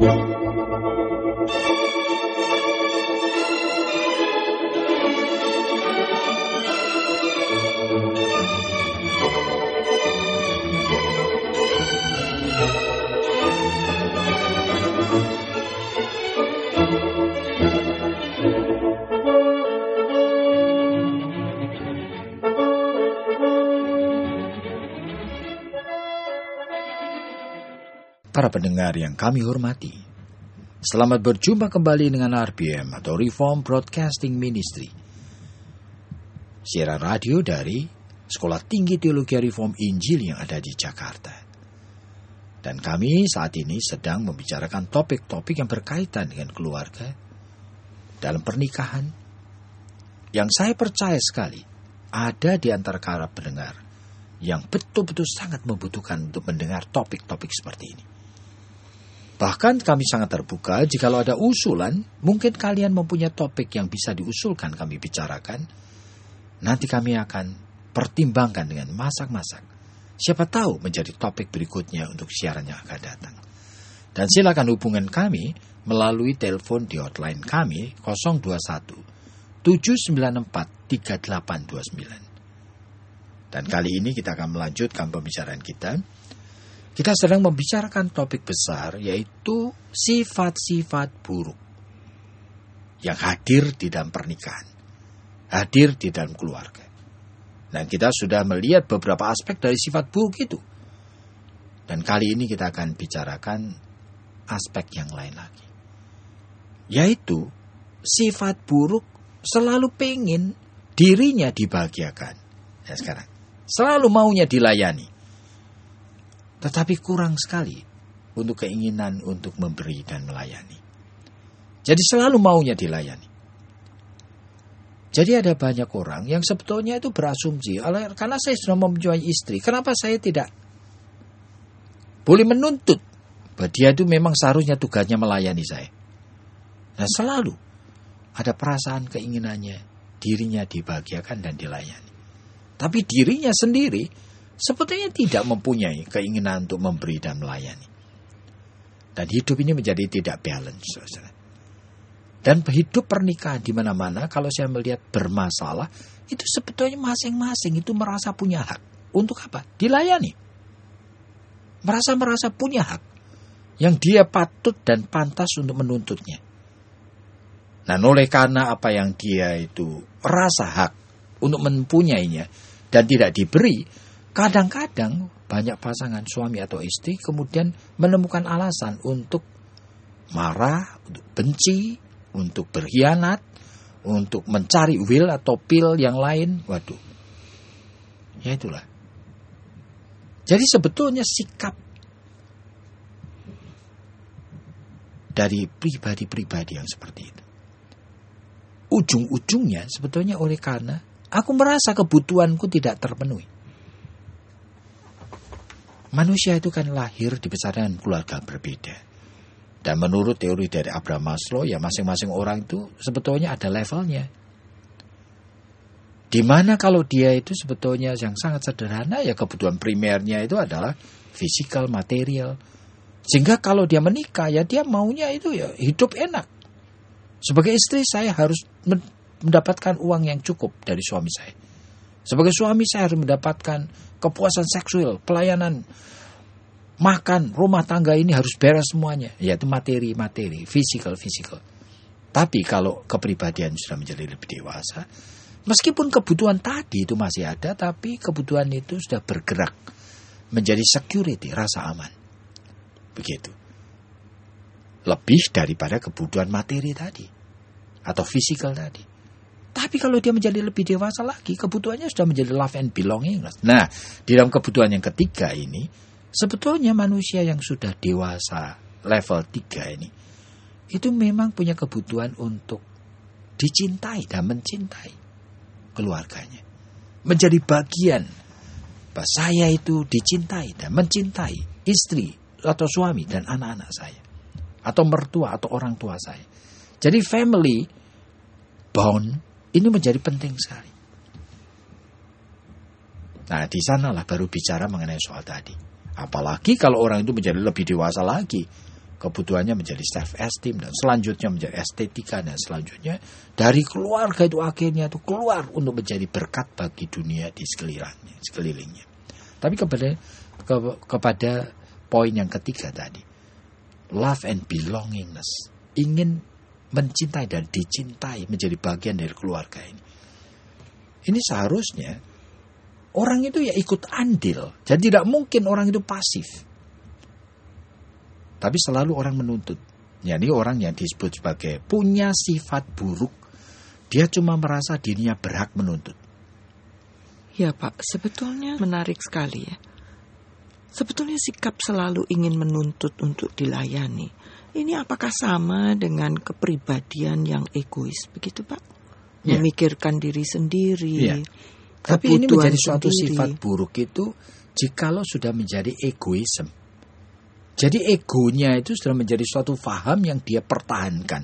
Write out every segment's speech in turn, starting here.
Para pendengar yang kami hormati, selamat berjumpa kembali dengan RBM atau Reform Broadcasting Ministry, siaran radio dari Sekolah Tinggi Teologi Reform Injil yang ada di Jakarta. Dan kami saat ini sedang membicarakan topik-topik yang berkaitan dengan keluarga dalam pernikahan, yang saya percaya sekali ada di antara para pendengar yang betul-betul sangat membutuhkan untuk mendengar topik-topik seperti ini. Bahkan kami sangat terbuka jikalau ada usulan, mungkin kalian mempunyai topik yang bisa diusulkan kami bicarakan. Nanti kami akan pertimbangkan dengan masak-masak. Siapa tahu menjadi topik berikutnya untuk siaran yang akan datang. Dan silakan hubungan kami melalui telepon di hotline kami 021 794 3829. Dan kali ini kita akan melanjutkan pembicaraan kita. Kita sedang membicarakan topik besar, yaitu sifat-sifat buruk yang hadir di dalam pernikahan, hadir di dalam keluarga. Dan kita sudah melihat beberapa aspek dari sifat buruk itu. Dan kali ini kita akan bicarakan aspek yang lain lagi, yaitu sifat buruk selalu pengen dirinya dibahagiakan. Ya, sekarang selalu maunya dilayani, tetapi kurang sekali untuk keinginan untuk memberi dan melayani. Jadi selalu maunya dilayani. Jadi ada banyak orang yang sebetulnya itu berasumsi, karena saya sudah mempunyai istri, kenapa saya tidak boleh menuntut bahwa dia itu memang seharusnya tugasnya melayani saya. Nah, selalu ada perasaan keinginannya dirinya dibahagiakan dan dilayani. Tapi dirinya sendiri sebetulnya tidak mempunyai keinginan untuk memberi dan melayani. Dan hidup ini menjadi tidak balance, saudara. Dan hidup pernikahan di mana-mana, kalau saya melihat bermasalah, itu sebetulnya masing-masing itu merasa punya hak. Untuk apa? Dilayani. Merasa punya hak yang dia patut dan pantas untuk menuntutnya. Nah, oleh karena apa yang dia itu rasa hak untuk mempunyainya dan tidak diberi, kadang-kadang banyak pasangan suami atau istri kemudian menemukan alasan untuk marah, untuk benci, untuk berkhianat, untuk mencari will atau pill yang lain. Waduh, ya itulah. Jadi sebetulnya sikap dari pribadi-pribadi yang seperti itu, ujung-ujungnya sebetulnya oleh karena aku merasa kebutuhanku tidak terpenuhi. Manusia itu kan lahir dibesarkan keluarga berbeda. Dan menurut teori dari Abraham Maslow, ya masing-masing orang itu sebetulnya ada levelnya. Dimana kalau dia itu sebetulnya yang sangat sederhana, ya kebutuhan primernya itu adalah fisikal, material. Sehingga kalau dia menikah, ya dia maunya itu ya hidup enak. Sebagai istri saya harus mendapatkan uang yang cukup dari suami saya. Sebagai suami saya harus mendapatkan kepuasan seksual, pelayanan, makan, rumah tangga ini harus beres semuanya. Yaitu materi, fisikal. Tapi kalau kepribadian sudah menjadi lebih dewasa, meskipun kebutuhan tadi itu masih ada, tapi kebutuhan itu sudah bergerak menjadi security, rasa aman. Begitu. Lebih daripada kebutuhan materi tadi atau fisikal tadi. Tapi kalau dia menjadi lebih dewasa lagi, kebutuhannya sudah menjadi love and belonging. Nah, di dalam kebutuhan yang ketiga ini, sebetulnya manusia yang sudah dewasa level 3 ini, itu memang punya kebutuhan untuk dicintai dan mencintai keluarganya. Menjadi bagian bahwa saya itu dicintai dan mencintai istri atau suami dan anak-anak saya. Atau mertua atau orang tua saya. Jadi family bond ini menjadi penting sekali. Nah, di sanalah baru bicara mengenai soal tadi. Apalagi kalau orang itu menjadi lebih dewasa lagi. Kebutuhannya menjadi self-esteem, dan selanjutnya menjadi estetika, dan selanjutnya dari keluarga itu akhirnya itu keluar untuk menjadi berkat bagi dunia di sekelilingnya. Tapi kepada poin yang ketiga tadi, love and belongingness, ingin mencintai dan dicintai, menjadi bagian dari keluarga ini. Ini seharusnya orang itu ya ikut andil. Jadi tidak mungkin orang itu pasif. Tapi selalu orang menuntut. Jadi orang yang disebut sebagai punya sifat buruk, dia cuma merasa dirinya berhak menuntut. Ya Pak, sebetulnya menarik sekali ya. Sebetulnya sikap selalu ingin menuntut untuk dilayani. Ini apakah sama dengan kepribadian yang egois, begitu Pak? Ya. Memikirkan diri sendiri. Ya. Tapi ini menjadi suatu sendiri. sifat buruk itu jikalau sudah menjadi egoisme. Jadi egonya itu sudah menjadi suatu faham yang dia pertahankan.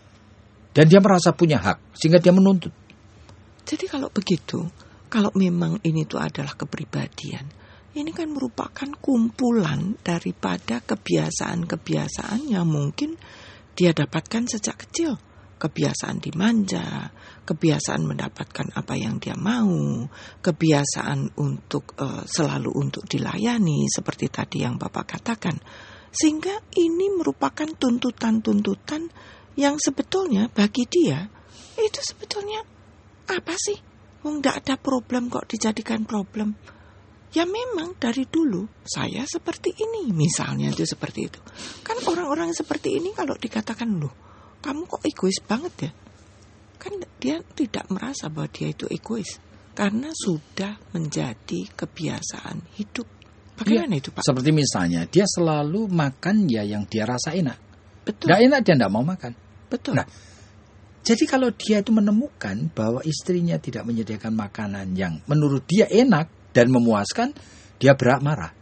Dan dia merasa punya hak, sehingga dia menuntut. Jadi kalau begitu, kalau memang ini tuh adalah kepribadian, ini kan merupakan kumpulan daripada kebiasaan-kebiasaan yang mungkin dia dapatkan sejak kecil. Kebiasaan dimanja, kebiasaan mendapatkan apa yang dia mau, kebiasaan untuk selalu untuk dilayani seperti tadi yang Bapak katakan. Sehingga ini merupakan tuntutan-tuntutan yang sebetulnya bagi dia itu sebetulnya apa sih? Nggak ada problem kok dijadikan problem. Ya memang dari dulu saya seperti ini, misalnya itu seperti itu. Kan orang-orang seperti ini kalau dikatakan loh, kamu kok egois banget ya? Kan dia tidak merasa bahwa dia itu egois. Karena sudah menjadi kebiasaan hidup. Bagaimana itu Pak? Seperti misalnya, dia selalu makan ya yang dia rasa enak. Betul. Nggak enak dia nggak mau makan. Betul. Nah, jadi kalau dia itu menemukan bahwa istrinya tidak menyediakan makanan yang menurut dia enak dan memuaskan, dia berak marah.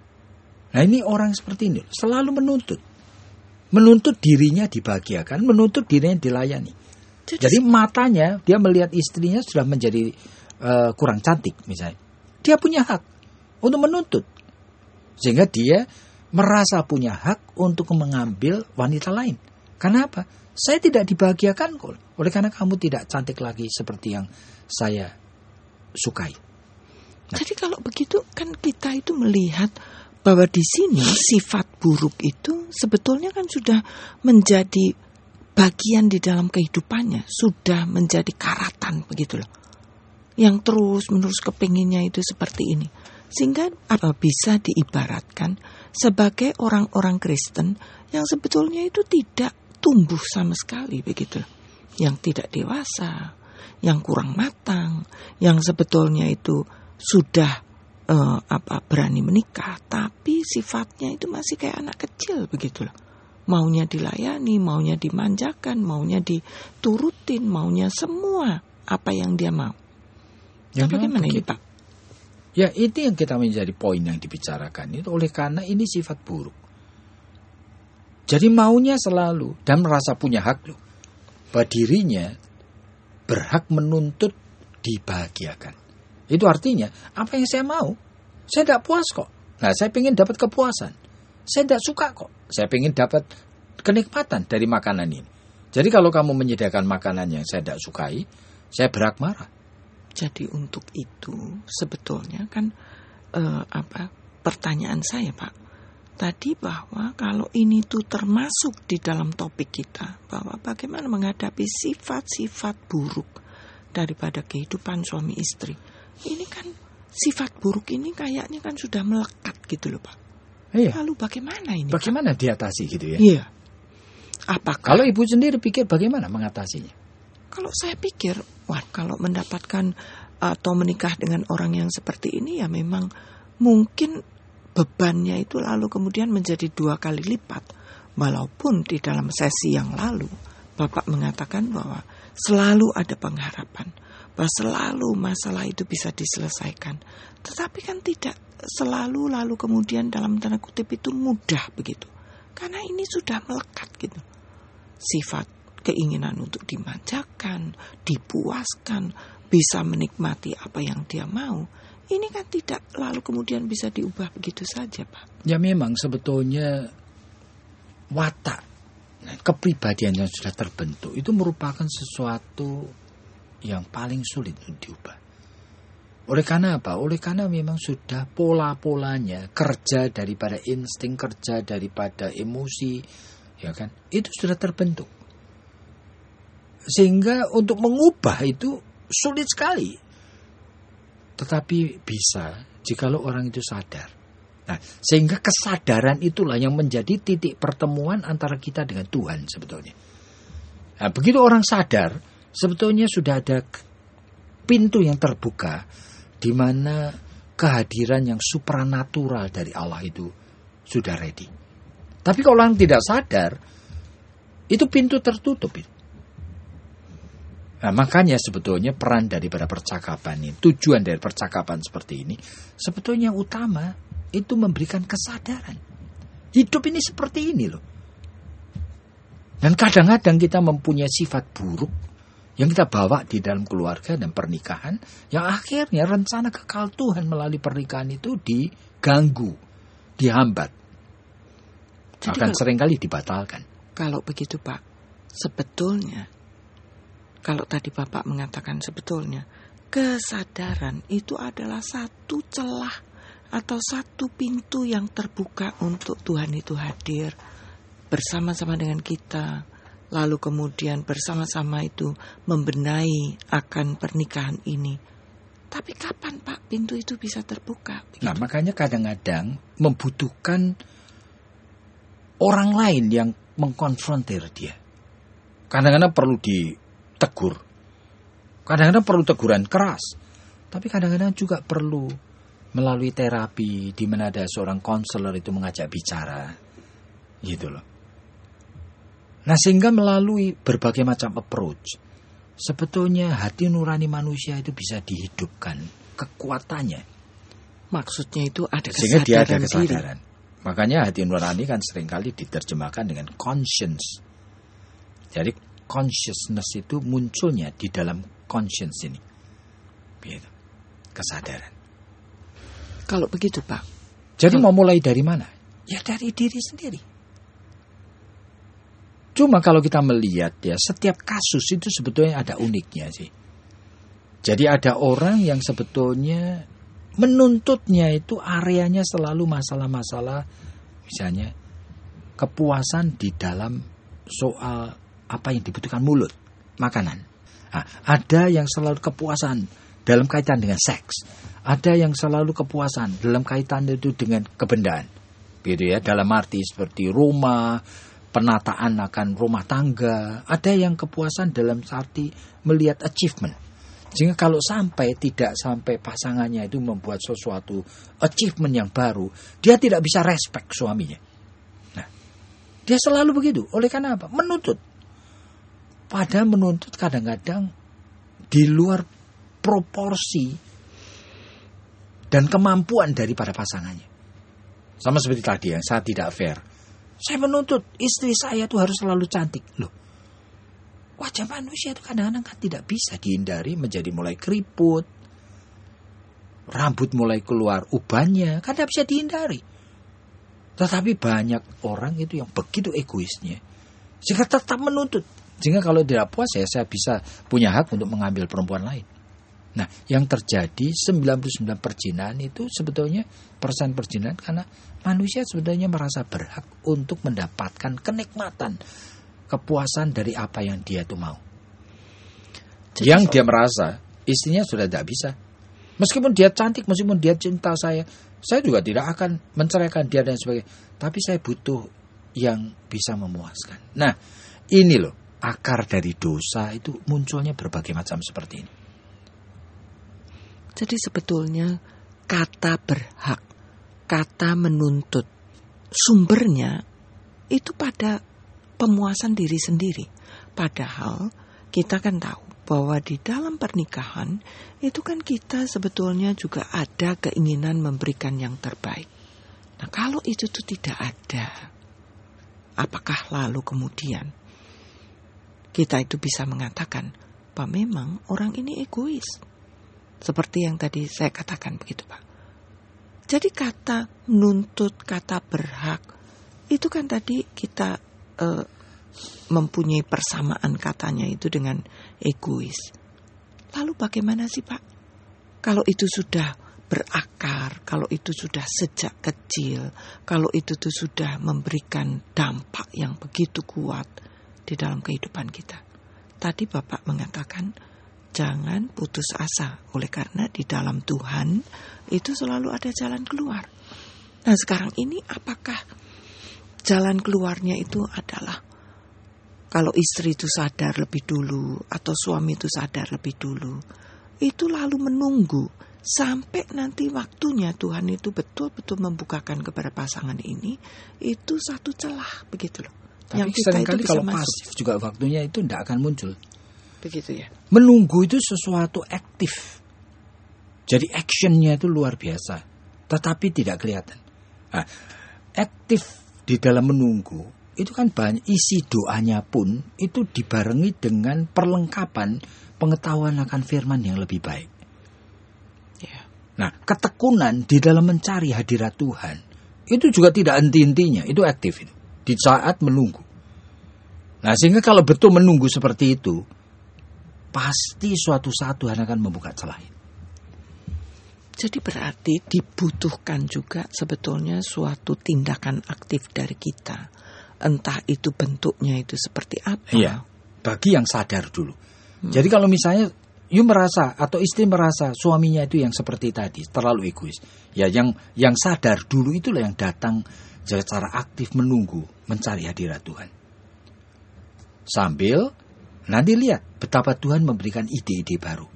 Nah ini orang seperti ini, selalu menuntut. Menuntut dirinya dibahagiakan, menuntut dirinya dilayani. Jadi matanya dia melihat istrinya sudah menjadi kurang cantik misalnya. Dia punya hak untuk menuntut. Sehingga dia merasa punya hak untuk mengambil wanita lain. Karena apa? Saya tidak dibahagiakan kok. Oleh karena kamu tidak cantik lagi seperti yang saya sukai. Nah. Jadi kalau begitu kan kita itu melihat bahwa di sini sifat buruk itu sebetulnya kan sudah menjadi bagian di dalam kehidupannya, sudah menjadi karatan begitu loh. Yang terus-menerus kepinginnya itu seperti ini. Sehingga bisa diibaratkan sebagai orang-orang Kristen yang sebetulnya itu tidak tumbuh sama sekali begitu loh. Yang tidak dewasa, yang kurang matang, yang sebetulnya itu sudah berani menikah, tapi sifatnya itu masih kayak anak kecil begitu loh. Maunya dilayani, maunya dimanjakan, maunya diturutin, maunya semua apa yang dia mau. Ya, bagaimana ini Pak? Ya itu yang kita menjadi poin yang dibicarakan itu oleh karena ini sifat buruk. Jadi maunya selalu dan merasa punya hak loh, bahwa dirinya berhak menuntut dibahagiakan. Itu artinya, apa yang saya mau, saya tidak puas kok. Nah, saya ingin dapat kepuasan. Saya tidak suka kok. Saya ingin dapat kenikmatan dari makanan ini. Jadi kalau kamu menyediakan makanan yang saya tidak sukai, saya berhak marah. Jadi untuk itu sebetulnya kan pertanyaan saya Pak, tadi bahwa kalau ini tuh termasuk di dalam topik kita, bahwa bagaimana menghadapi sifat-sifat buruk daripada kehidupan suami istri. Ini kan sifat buruk ini kayaknya kan sudah melekat gitu loh Pak. Iya. Lalu bagaimana ini? Bagaimana diatasi gitu ya? Iya. Apakah? Kalau ibu sendiri pikir bagaimana mengatasinya? Kalau saya pikir, kalau mendapatkan atau menikah dengan orang yang seperti ini ya memang mungkin bebannya itu lalu kemudian menjadi 2 kali lipat. Walaupun di dalam sesi yang lalu Bapak mengatakan bahwa selalu ada pengharapan, bahwa selalu masalah itu bisa diselesaikan. Tetapi kan tidak selalu lalu kemudian dalam tanda kutip itu mudah begitu. Karena ini sudah melekat gitu. Sifat keinginan untuk dimanjakan, dipuaskan, bisa menikmati apa yang dia mau. Ini kan tidak lalu kemudian bisa diubah begitu saja Pak. Ya memang sebetulnya watak, kepribadian yang sudah terbentuk itu merupakan sesuatu yang paling sulit untuk diubah. Oleh karena apa? Oleh karena memang sudah pola-polanya, kerja daripada insting, kerja daripada emosi, ya kan? Itu sudah terbentuk. Sehingga untuk mengubah itu sulit sekali. Tetapi bisa jikalau orang itu sadar. Nah, sehingga kesadaran itulah yang menjadi titik pertemuan antara kita dengan Tuhan sebetulnya. Nah, begitu orang sadar, sebetulnya sudah ada pintu yang terbuka di mana kehadiran yang supranatural dari Allah itu sudah ready. Tapi kalau orang tidak sadar, itu pintu tertutup. Nah, makanya sebetulnya peran daripada percakapan ini, tujuan dari percakapan seperti ini, sebetulnya yang utama itu memberikan kesadaran. Hidup ini seperti ini loh. Dan kadang-kadang kita mempunyai sifat buruk yang kita bawa di dalam keluarga dan pernikahan, yang akhirnya rencana kekal Tuhan melalui pernikahan itu diganggu, dihambat. Jadi akan seringkali dibatalkan. Kalau begitu Pak, sebetulnya, kalau tadi Bapak mengatakan sebetulnya, kesadaran itu adalah satu celah atau satu pintu yang terbuka untuk Tuhan itu hadir bersama-sama dengan kita. Lalu kemudian bersama-sama itu membenahi akan pernikahan ini. Tapi kapan Pak pintu itu bisa terbuka? Begitu? Nah, makanya kadang-kadang membutuhkan orang lain yang mengkonfrontir dia. Kadang-kadang perlu ditegur. Kadang-kadang perlu teguran keras. Tapi kadang-kadang juga perlu melalui terapi di mana ada seorang konselor itu mengajak bicara. Gitu loh. Nah, sehingga melalui berbagai macam approach, sebetulnya hati nurani manusia itu bisa dihidupkan kekuatannya. Maksudnya itu ada kesadaran. Sehingga dia ada kesadaran. Diri. Makanya hati nurani kan seringkali diterjemahkan dengan conscience. Jadi consciousness itu munculnya di dalam conscience ini. Begitu. Kesadaran. Kalau begitu Pak. Jadi mau mulai dari mana? Ya dari diri sendiri. Cuma kalau kita melihat ya, setiap kasus itu sebetulnya ada uniknya sih. Jadi ada orang yang sebetulnya menuntutnya itu areanya selalu masalah-masalah, misalnya kepuasan di dalam soal apa yang dibutuhkan mulut, makanan. Nah, ada yang selalu kepuasan dalam kaitan dengan seks. Ada yang selalu kepuasan dalam kaitan itu dengan kebendaan. Gitu ya, dalam arti seperti rumah, penataan akan rumah tangga. Ada yang kepuasan dalam arti melihat achievement. Sehingga kalau tidak sampai pasangannya itu membuat sesuatu achievement yang baru, dia tidak bisa respect suaminya. Nah, dia selalu begitu. Oleh karena apa? Menuntut. Padahal menuntut kadang-kadang di luar proporsi dan kemampuan daripada pasangannya. Sama seperti tadi yang saya tidak fair. Saya menuntut istri saya itu harus selalu cantik. Loh, wajah manusia itu kadang-kadang kan tidak bisa dihindari menjadi mulai keriput. Rambut mulai keluar ubannya. Kan tidak bisa dihindari. Tetapi banyak orang itu yang begitu egoisnya. Sehingga tetap menuntut. Sehingga kalau tidak puas saya bisa punya hak untuk mengambil perempuan lain. Nah, yang terjadi 99% perzinahan itu sebetulnya persen perzinahan karena manusia sebetulnya merasa berhak untuk mendapatkan kenikmatan, kepuasan dari apa yang dia itu mau. Yang dia merasa istrinya sudah tidak bisa. Meskipun dia cantik, meskipun dia cinta saya juga tidak akan menceraikan dia dan sebagainya. Tapi saya butuh yang bisa memuaskan. Nah, ini loh akar dari dosa itu munculnya berbagai macam seperti ini. Jadi sebetulnya kata berhak, kata menuntut, sumbernya itu pada pemuasan diri sendiri. Padahal kita kan tahu bahwa di dalam pernikahan itu kan kita sebetulnya juga ada keinginan memberikan yang terbaik. Nah, kalau itu tuh tidak ada, apakah lalu kemudian kita itu bisa mengatakan bahwa memang orang ini egois? Seperti yang tadi saya katakan begitu Pak. Jadi kata menuntut, kata berhak Itu kan tadi kita mempunyai persamaan katanya itu dengan egois. Lalu bagaimana sih Pak? Kalau itu sudah berakar, kalau itu sudah sejak kecil, kalau itu tuh sudah memberikan dampak yang begitu kuat di dalam kehidupan kita. Tadi Bapak mengatakan jangan putus asa, oleh karena di dalam Tuhan itu selalu ada jalan keluar. Nah sekarang ini apakah jalan keluarnya itu adalah kalau istri itu sadar lebih dulu atau suami itu sadar lebih dulu, itu lalu menunggu sampai nanti waktunya Tuhan itu betul-betul membukakan kepada pasangan ini, itu satu celah begitu loh. Tapi yang kita itu bisa kalau masuk. pasif juga waktunya itu tidak akan muncul. Begitu ya. Menunggu itu sesuatu aktif. Jadi actionnya itu luar biasa, tetapi tidak kelihatan. Nah, aktif di dalam menunggu itu kan banyak, isi doanya pun itu dibarengi dengan perlengkapan pengetahuan akan firman yang lebih baik. Ya. Nah, ketekunan di dalam mencari hadirat Tuhan itu juga tidak henti-hentinya, itu aktif itu di saat menunggu. Nah, sehingga kalau betul menunggu seperti itu, pasti suatu saat Tuhan akan membuka celah. Jadi berarti dibutuhkan juga sebetulnya suatu tindakan aktif dari kita. Entah itu bentuknya itu seperti apa. Iya, bagi yang sadar dulu. Jadi kalau misalnya you merasa atau istri merasa suaminya itu yang seperti tadi, terlalu egois. Ya yang sadar dulu itulah yang datang secara aktif menunggu, mencari hadirat Tuhan. Sambil nanti lihat betapa Tuhan memberikan ide-ide baru.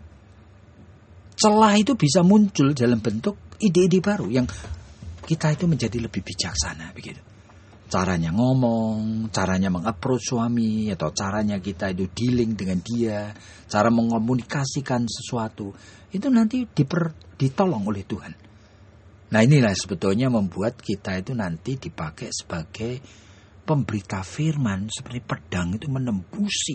Celah itu bisa muncul dalam bentuk ide-ide baru yang kita itu menjadi lebih bijaksana begitu. Caranya ngomong, caranya meng-approach suami, atau caranya kita itu dealing dengan dia, cara mengomunikasikan sesuatu, itu nanti ditolong oleh Tuhan. Nah inilah sebetulnya membuat kita itu nanti dipakai sebagai pemberita firman, seperti pedang itu menembusi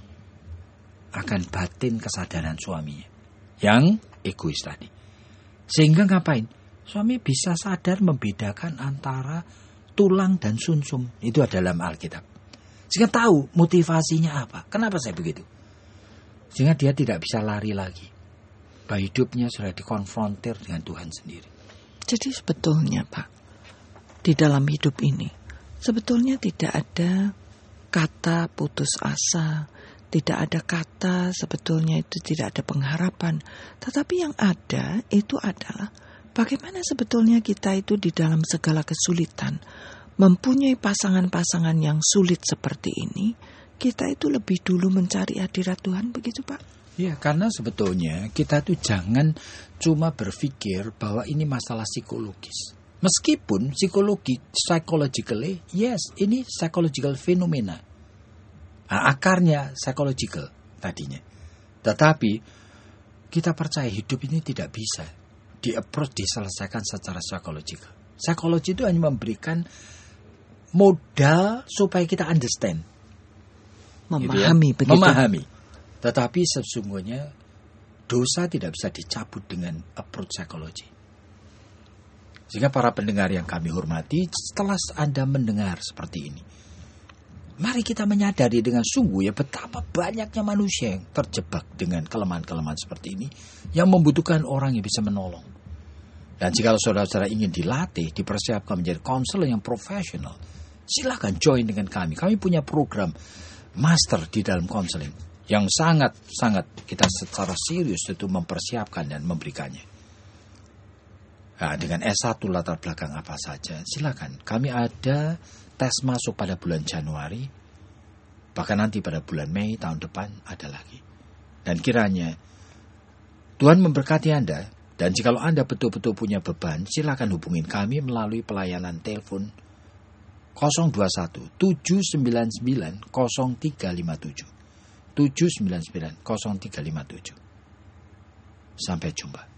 akan batin kesadaran suaminya yang egois tadi. Sehingga ngapain? Suami bisa sadar membedakan antara tulang dan sumsum, itu ada dalam Alkitab. Sehingga tahu motivasinya apa. Kenapa saya begitu? Sehingga dia tidak bisa lari lagi. Bahwa hidupnya sudah dikonfrontir dengan Tuhan sendiri. Jadi sebetulnya Pak, di dalam hidup ini, sebetulnya tidak ada kata putus asa, tidak ada kata sebetulnya itu tidak ada pengharapan. Tetapi yang ada itu adalah bagaimana sebetulnya kita itu di dalam segala kesulitan, mempunyai pasangan-pasangan yang sulit seperti ini, kita itu lebih dulu mencari hadirat Tuhan, begitu Pak? Ya, karena sebetulnya kita tuh jangan cuma berpikir bahwa ini masalah psikologis. Meskipun psychologically, yes, ini psychological phenomena. Nah, akarnya psychological tadinya. Tetapi kita percaya hidup ini tidak bisa diselesaikan secara psikologikal. Psikologi itu hanya memberikan modal supaya kita understand. Memahami, gitu ya? Memahami. Tetapi sesungguhnya dosa tidak bisa dicabut dengan approach psikologi. Sehingga para pendengar yang kami hormati, setelah Anda mendengar seperti ini, mari kita menyadari dengan sungguh ya betapa banyaknya manusia yang terjebak dengan kelemahan-kelemahan seperti ini yang membutuhkan orang yang bisa menolong. Dan jika saudara-saudara ingin dilatih, dipersiapkan menjadi konselor yang profesional, silakan join dengan kami. Kami punya program master di dalam konseling yang sangat-sangat kita secara serius itu mempersiapkan dan memberikannya. Nah, dengan S1 latar belakang apa saja, silakan. Kami ada tes masuk pada bulan Januari, bahkan nanti pada bulan Mei tahun depan ada lagi. Dan kiranya Tuhan memberkati Anda, dan jika Anda betul-betul punya beban, silakan hubungin kami melalui pelayanan telepon 021 799 0357 799 0357. Sampai jumpa.